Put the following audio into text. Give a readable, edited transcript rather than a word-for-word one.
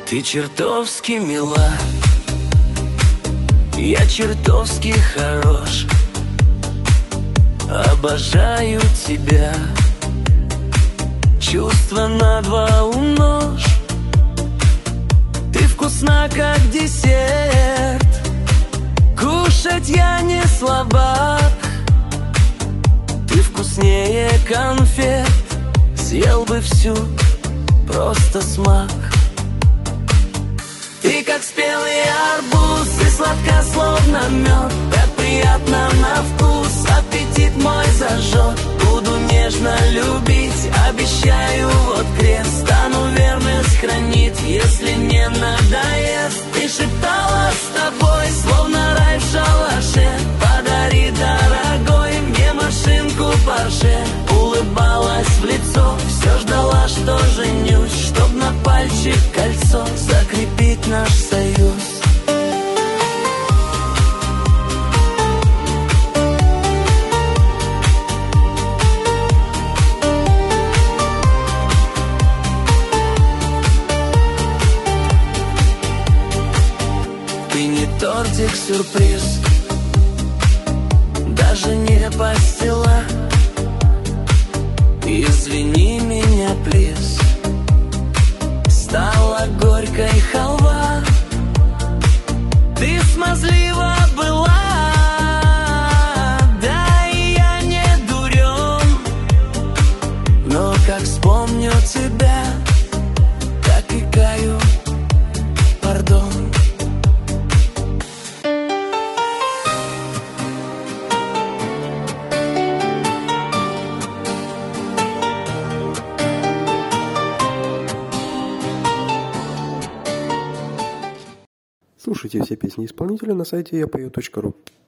Ты чертовски мила, я чертовски хорош. Обожаю тебя, чувства на два умножь. Ты вкусна, как десерт, кушать я не слабак. Ты вкуснее конфет, съел бы всю, просто смак. Ты как спелый арбуз, и сладка, словно мед. Так приятно на вкус, аппетит мой зажжет. Буду нежно любить, обещаю, вот крест. Стану верность хранить, если не надоест. Ты шептала с тобой, словно рай в шалаше. Подари, дорогой, мне машинку Порше. Улыбалась в лицо, все ждала, что женюсь, чтоб на пальчик кольцо закрепить наш союз. Ты не тортик-сюрприз, даже не пастила. Извини меня, плиз. Стала горькой халва. Ты смазлива была, да и я не дурен. Но как вспомню тебя, так и каю, пардон. Слушайте все песни исполнителя на сайте yapою.ru.